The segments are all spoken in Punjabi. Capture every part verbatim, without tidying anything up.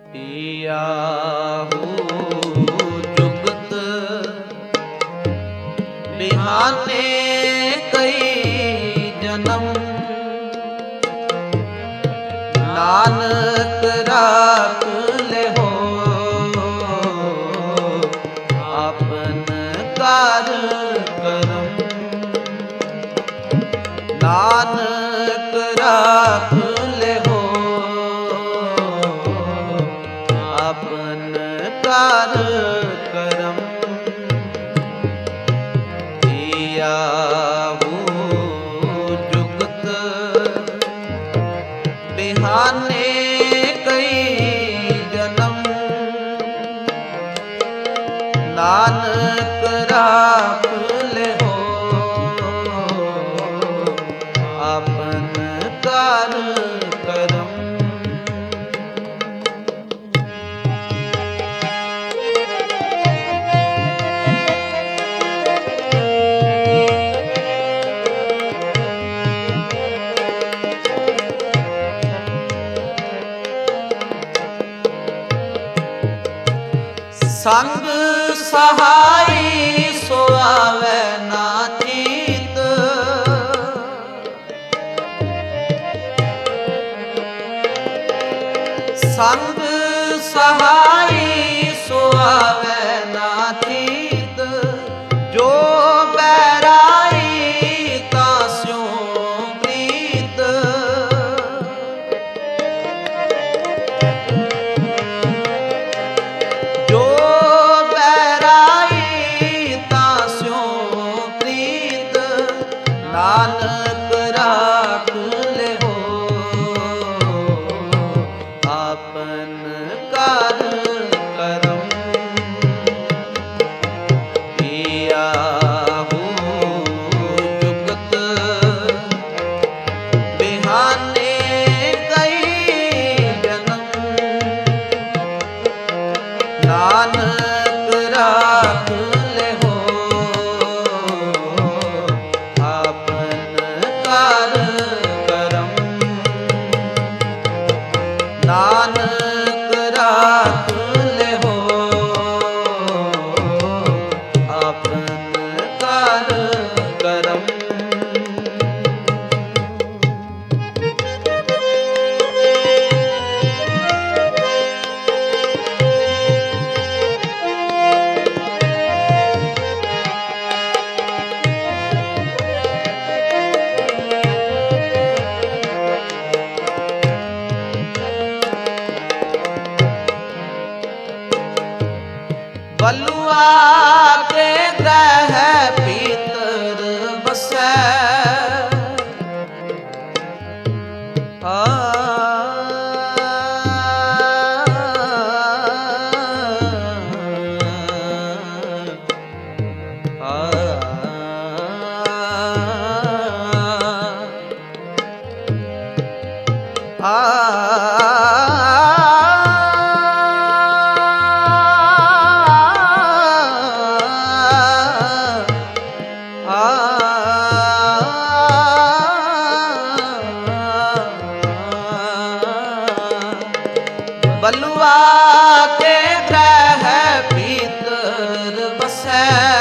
ਈਆਹੂ ਜੁਗਤ ਬਿਹਾਨੇ ਕਈ ਜਨਮ, ਨਾਨਕ ਰਾਖ ਲਿਹੋ ਆਪਨ ਕਾਰ ਕਰਮ। ਨਾਨਕ ਰਾਖ ਲਿਹੋ ਆਪਨ ਕਾਰ ਕਰਮ। ਈਆਹੂ ਜੁਗਤ ਬਿਹਾਨੇ ਕਈ ਜਨਮ, ਨਾਨਕ ਰਾਖ ਲਿਹੋ ਆਪਨ ਕਾਰ ਕਰਮ। ਸੰਗ ਸਹਾਈ ਸੋ ਆਵੈ ਨਾ ਚੀਤ, ਸੰਗ ਸਹਾਈ ਸੋ ਆਵੈ ਨਾ ਚੀਤ। ਜੋ ਬੈਰਾਈ ਤਾਂ ਸਿਉ ਪ੍ਰੀਤ, ਜੋ ਨਾਨਕ ਰਾਖ ਲਿਹੋ ਆਪਨ ਕਾਰ ਕਰਮ। ਈਆਹੂ ਜੁਗਤ ਬਿਹਾਨੇ ਕਈ ਜਨਮ, ਨਾਨਕ ਰਾਖ ਲਿਹੋ ਨਾਨਕ ਰਾਖ ਲਿਹੋ ਆਪਨ ਕਾਰ ਕਰਮ। ਬਲੂਆ ਕੇ ਗ੍ਰਹਿ ਭੀਤਰ ਬਸੈ, ਆ ਬਲੂਆ ਕੇ ਗ੍ਰਹਿ ਭੀਤਰ ਬਸੈ,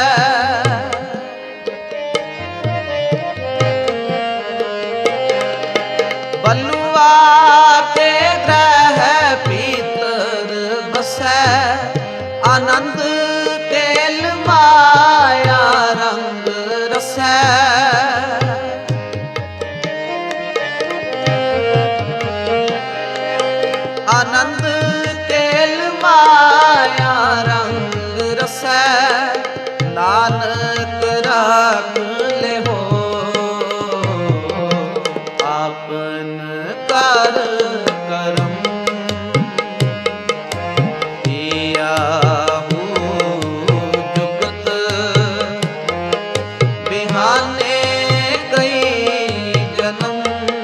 ਬਲੂਆ ਕੇ ਗ੍ਰਹਿ ਭੀਤਰ ਬਸੈ। ਆਨੰਦ ਕੇਲ ਮਾਇਆ ਰੰਗ ਰਸੈ, ਆਨੰਦ ਕੇਲ ਮਾਇਆ ਰੰਗ ਰਸੈ। ਨਾਨਕ ਰਾਖ ਲਿਹੋ ਆਪਨ ਕਾਰ ਕਰਮ। ਈਆਹੂ ਜੁਗਤ ਬਿਹਾਨੇ ਕਈ ਜਨਮ,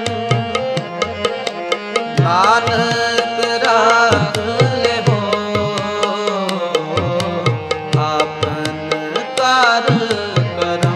ਨਾਨਕ ਰਾਖ ਲਿਹੋ ਆਪਨ ਕਾਰ ਕਰਮ।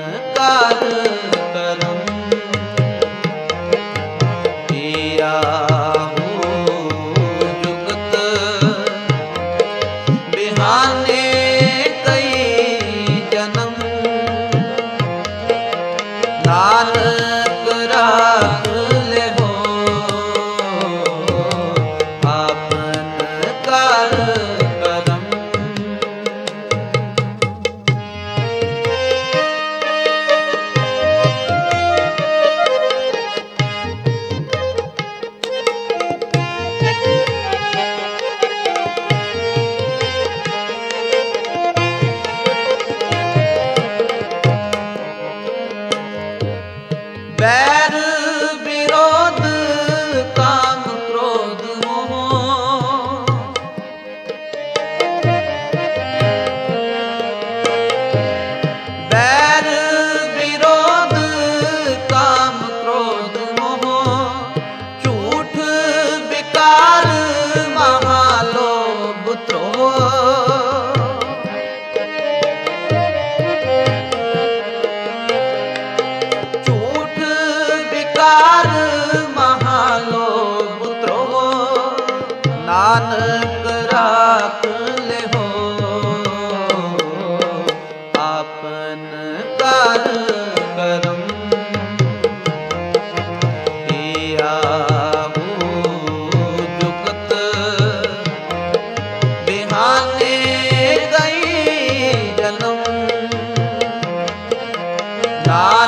ਕਰ ਕਰਮ ਕੀਆ ਨਾਨਕ ਰਾਖ ਲਿਹੋ ਆਪਨ ਕਰ ਕਰਮ बैर विरोध काम क्रोध मोह बैर विरोध काम क्रोध मोह झूठ विकार महालोभ द्रोह महालोभ द्रोह नानक राख लिहो आपन कर करम किया जुगत बिहाने गई जन्म